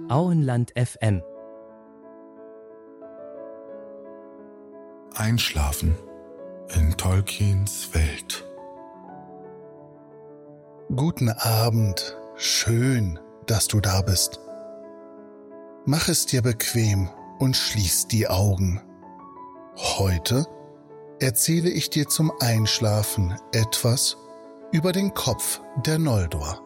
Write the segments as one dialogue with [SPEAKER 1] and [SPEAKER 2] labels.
[SPEAKER 1] Auenland FM.
[SPEAKER 2] Einschlafen in Tolkiens Welt.
[SPEAKER 3] Guten Abend, schön, dass du da bist. Mach es dir bequem und schließ die Augen. Heute erzähle ich dir zum Einschlafen etwas über den Kopf der Noldor.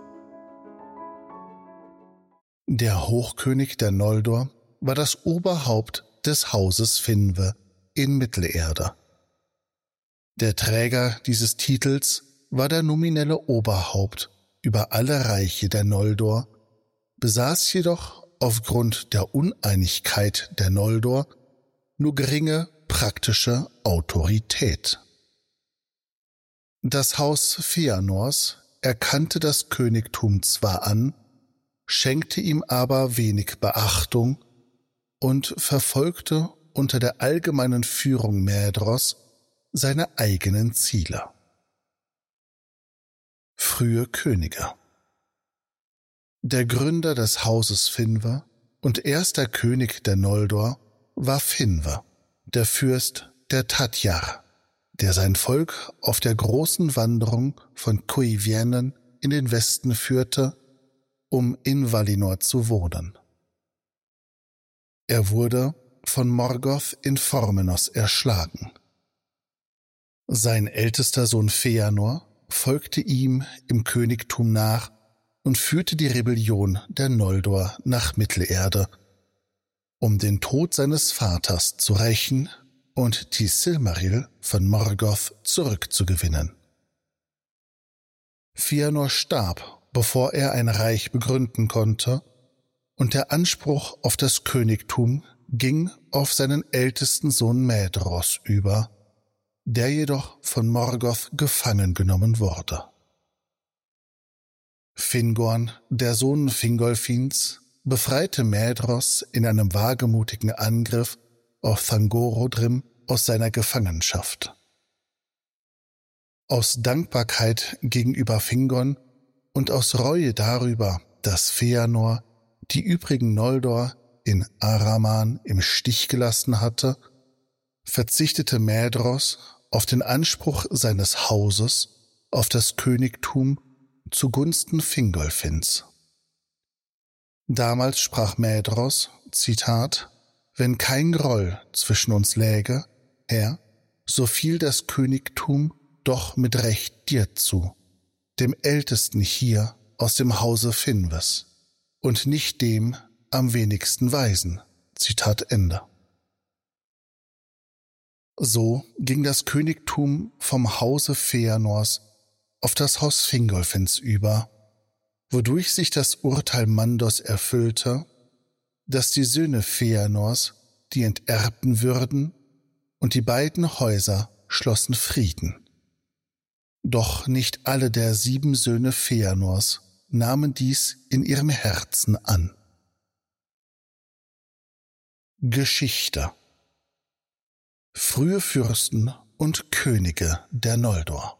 [SPEAKER 3] Der Hochkönig der Noldor war das Oberhaupt des Hauses Finwë in Mittelerde. Der Träger dieses Titels war der nominelle Oberhaupt über alle Reiche der Noldor, besaß jedoch aufgrund der Uneinigkeit der Noldor nur geringe praktische Autorität. Das Haus Feanors erkannte das Königtum zwar an, schenkte ihm aber wenig Beachtung und verfolgte unter der allgemeinen Führung Maedhros seine eigenen Ziele. Frühe Könige. Der Gründer des Hauses Finwë und erster König der Noldor war Finwë, der Fürst der Tatjar, der sein Volk auf der großen Wanderung von Cuiviénen in den Westen führte, um in Valinor zu wohnen. Er wurde von Morgoth in Formenos erschlagen. Sein ältester Sohn Feanor folgte ihm im Königtum nach und führte die Rebellion der Noldor nach Mittelerde, um den Tod seines Vaters zu rächen und die Silmaril von Morgoth zurückzugewinnen. Feanor starb, bevor er ein Reich begründen konnte, und der Anspruch auf das Königtum ging auf seinen ältesten Sohn Maedhros über, der jedoch von Morgoth gefangen genommen wurde. Fingorn, der Sohn Fingolfins, befreite Maedhros in einem wagemutigen Angriff auf Thangorodrim aus seiner Gefangenschaft. Aus Dankbarkeit gegenüber Fingorn und aus Reue darüber, dass Feanor die übrigen Noldor in Araman im Stich gelassen hatte, verzichtete Maedhros auf den Anspruch seines Hauses auf das Königtum zugunsten Fingolfins. Damals sprach Maedhros, Zitat, »Wenn kein Groll zwischen uns läge, Herr, so fiel das Königtum doch mit Recht dir zu, dem Ältesten hier aus dem Hause Finwës, und nicht dem am wenigsten Weisen.« Zitat Ende. So ging das Königtum vom Hause Feanors auf das Haus Fingolfins über, wodurch sich das Urteil Mandos erfüllte, dass die Söhne Feanors die enterbten würden, und die beiden Häuser schlossen Frieden. Doch nicht alle der 7 Söhne Feanors nahmen dies in ihrem Herzen an. Geschichte. Frühe Fürsten und Könige der Noldor.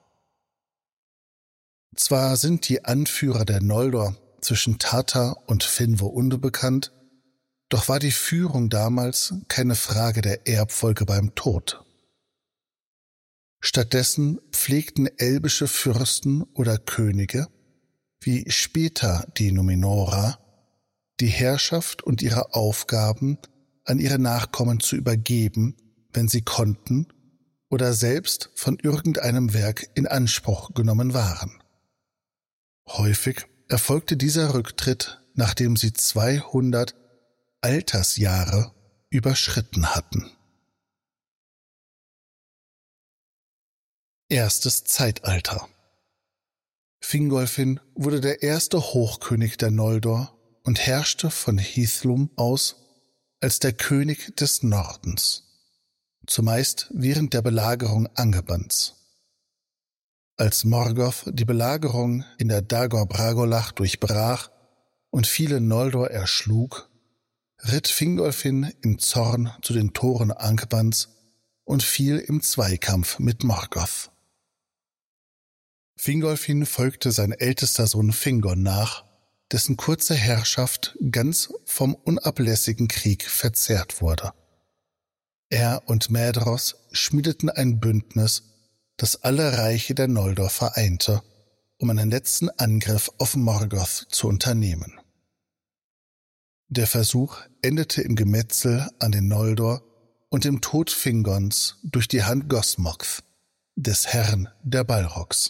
[SPEAKER 3] Zwar sind die Anführer der Noldor zwischen Tatar und Finwë unbekannt, doch war die Führung damals keine Frage der Erbfolge beim Tod. Stattdessen pflegten elbische Fürsten oder Könige, wie später die Numenora, die Herrschaft und ihre Aufgaben an ihre Nachkommen zu übergeben, wenn sie konnten oder selbst von irgendeinem Werk in Anspruch genommen waren. Häufig erfolgte dieser Rücktritt, nachdem sie 200 Altersjahre überschritten hatten. Erstes Zeitalter. Fingolfin wurde der erste Hochkönig der Noldor und herrschte von Hithlum aus als der König des Nordens, zumeist während der Belagerung Angbans. Als Morgoth die Belagerung in der Dagor Bragolach durchbrach und viele Noldor erschlug, ritt Fingolfin in Zorn zu den Toren Angbans und fiel im Zweikampf mit Morgoth. Fingolfin folgte sein ältester Sohn Fingon nach dessen kurze Herrschaft ganz vom unablässigen Krieg verzehrt wurde. Er und Maedhros schmiedeten ein Bündnis, das alle Reiche der Noldor vereinte, um einen letzten Angriff auf Morgoth zu unternehmen. Der Versuch endete im Gemetzel an den Noldor und im Tod Fingons durch die Hand Gosmoks, des Herrn der Balrogs.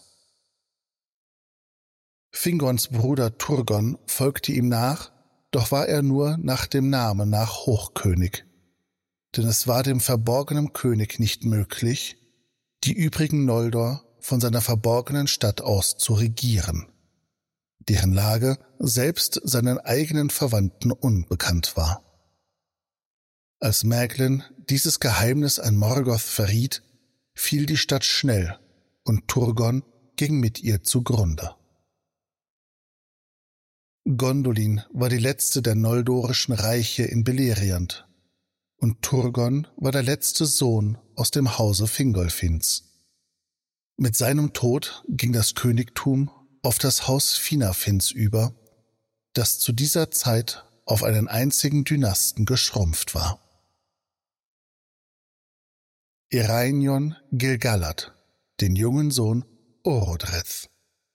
[SPEAKER 3] Fingons Bruder Turgon folgte ihm nach, doch war er nur nach dem Namen nach Hochkönig, denn es war dem verborgenen König nicht möglich, die übrigen Noldor von seiner verborgenen Stadt aus zu regieren, deren Lage selbst seinen eigenen Verwandten unbekannt war. Als Maeglin dieses Geheimnis an Morgoth verriet, fiel die Stadt schnell und Turgon ging mit ihr zugrunde. Gondolin war die letzte der noldorischen Reiche in Beleriand und Turgon war der letzte Sohn aus dem Hause Fingolfinns. Mit seinem Tod ging das Königtum auf das Haus Finarfins über, das zu dieser Zeit auf einen einzigen Dynasten geschrumpft war. Ereinion Gil-galad, den jungen Sohn Orodreth.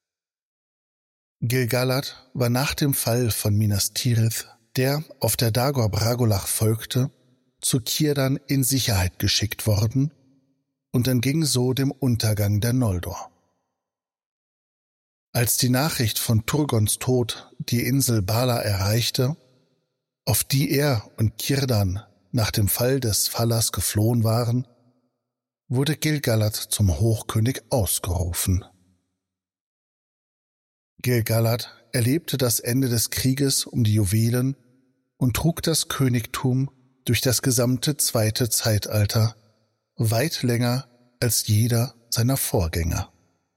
[SPEAKER 3] Gil-galad war nach dem Fall von Minas Tirith, der auf der Dagor Bragolach folgte, zu Círdan in Sicherheit geschickt worden und entging so dem Untergang der Noldor. Als die Nachricht von Turgons Tod die Insel Bala erreichte, auf die er und Círdan nach dem Fall des Fallas geflohen waren, wurde Gil-galad zum Hochkönig ausgerufen. Gil-galad erlebte das Ende des Krieges um die Juwelen und trug das Königtum durch das gesamte zweite Zeitalter, weit länger als jeder seiner Vorgänger.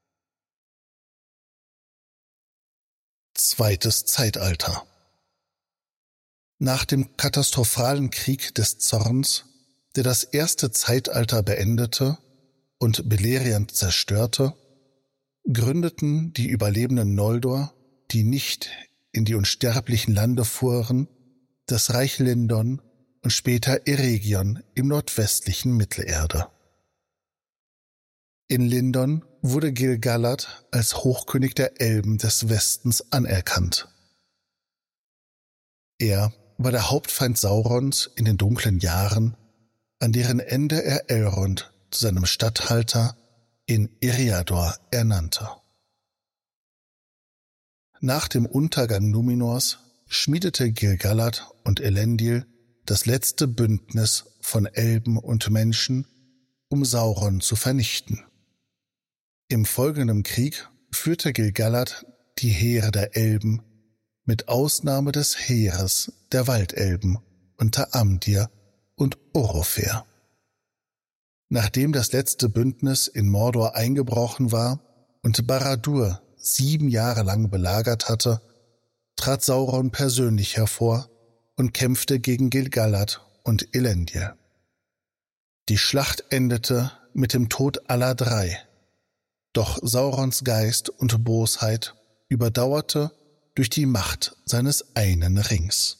[SPEAKER 3] Zweites Zeitalter. Nach dem katastrophalen Krieg des Zorns, der das erste Zeitalter beendete und Beleriand zerstörte, gründeten die überlebenden Noldor, die nicht in die unsterblichen Lande fuhren, das Reich Lindon und später Eregion im nordwestlichen Mittelerde. In Lindon wurde Gil-galad als Hochkönig der Elben des Westens anerkannt. Er war der Hauptfeind Saurons in den dunklen Jahren, an deren Ende er Elrond zu seinem Statthalter in Eriador ernannte. Nach dem Untergang Numenors schmiedete Gil-galad und Elendil das letzte Bündnis von Elben und Menschen, um Sauron zu vernichten. Im folgenden Krieg führte Gil-galad die Heere der Elben, mit Ausnahme des Heeres der Waldelben unter Amdir und Orofer. Nachdem das letzte Bündnis in Mordor eingebrochen war und Barad-dûr 7 Jahre lang belagert hatte, trat Sauron persönlich hervor und kämpfte gegen Gil-galad und Elendil. Die Schlacht endete mit dem Tod aller 3, doch Saurons Geist und Bosheit überdauerte durch die Macht seines einen Rings.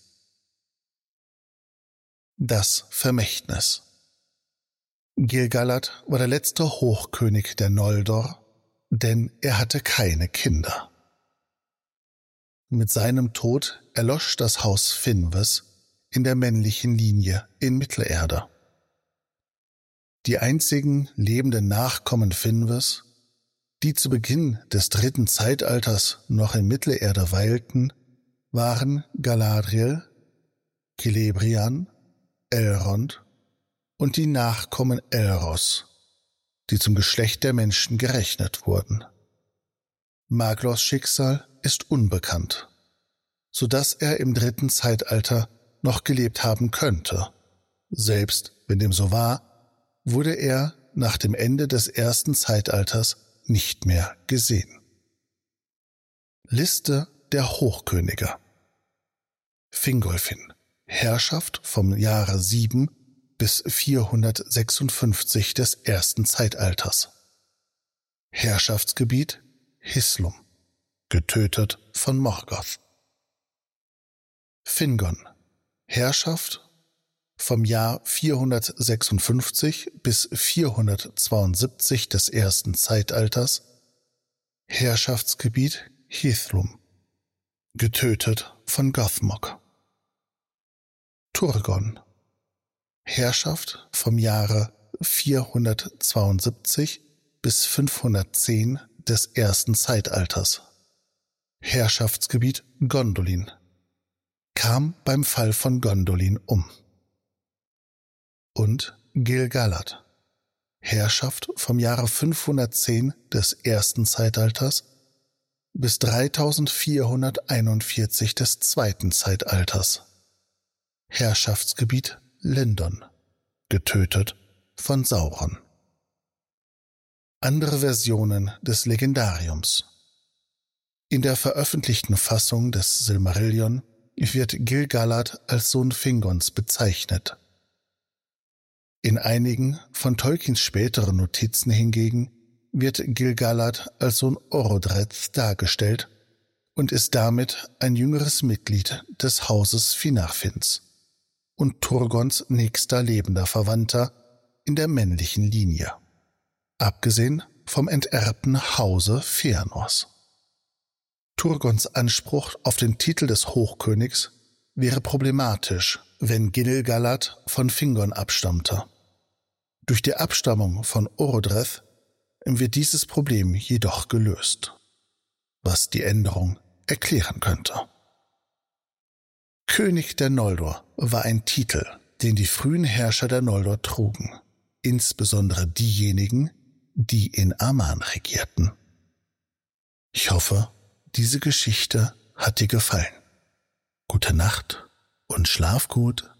[SPEAKER 3] Das Vermächtnis. Gil-galad war der letzte Hochkönig der Noldor, denn er hatte keine Kinder. Mit seinem Tod erlosch das Haus Finwës in der männlichen Linie in Mittelerde. Die einzigen lebenden Nachkommen Finwës, die zu Beginn des 3. Zeitalters noch in Mittelerde weilten, waren Galadriel, Celebrian, Elrond und die Nachkommen Elros, die zum Geschlecht der Menschen gerechnet wurden. Maglors Schicksal ist unbekannt, so dass er im 3. Zeitalter noch gelebt haben könnte. Selbst wenn dem so war, wurde er nach dem Ende des 1. Zeitalters nicht mehr gesehen. Liste der Hochkönige. Fingolfin, Herrschaft vom Jahre 7 bis 456 des 1. Zeitalters. Herrschaftsgebiet Hislum, getötet von Morgoth. Fingon, Herrschaft vom Jahr 456 bis 472 des ersten Zeitalters, Herrschaftsgebiet Hithlum, getötet von Gothmog. Turgon, Herrschaft vom Jahre 472 bis 510 des ersten Zeitalters, Herrschaftsgebiet Gondolin, kam beim Fall von Gondolin um. Und Gil-galad, Herrschaft vom Jahre 510 des ersten Zeitalters bis 3441 des zweiten Zeitalters, Herrschaftsgebiet Lindon, getötet von Sauron. Andere Versionen des Legendariums. In der veröffentlichten Fassung des Silmarillion wird Gil-galad als Sohn Fingons bezeichnet. In einigen von Tolkiens späteren Notizen hingegen wird Gil-galad als Sohn Orodreths dargestellt und ist damit ein jüngeres Mitglied des Hauses Finarfins und Turgons nächster lebender Verwandter in der männlichen Linie, abgesehen vom enterbten Hause Feanors. Turgons Anspruch auf den Titel des Hochkönigs wäre problematisch, wenn Gil-galad von Fingon abstammte. Durch die Abstammung von Orodreth wird dieses Problem jedoch gelöst, was die Änderung erklären könnte. König der Noldor war ein Titel, den die frühen Herrscher der Noldor trugen, insbesondere diejenigen, die in Aman regierten. Ich hoffe, diese Geschichte hat dir gefallen. Gute Nacht und schlaf gut.